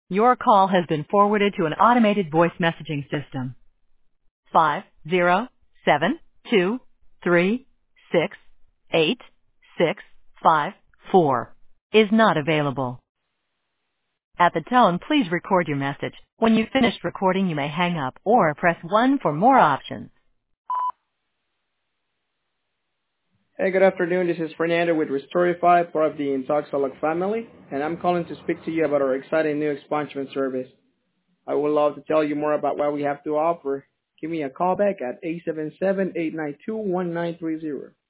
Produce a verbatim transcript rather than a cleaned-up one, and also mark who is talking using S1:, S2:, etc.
S1: Your call has been forwarded to an automated voice messaging system. Five zero seven two three six eight six five four is not available. At the tone, please record your message. When you've finished recording, you may hang up or press one for more options.
S2: Hey, good afternoon. This is Fernando with Restorify, part of the Intoxalog family, and I'm calling to speak to you about our exciting new expungement service. I would love to tell you more about what we have to offer. Give me a call back at eight seven seven, eight nine two, one nine three zero.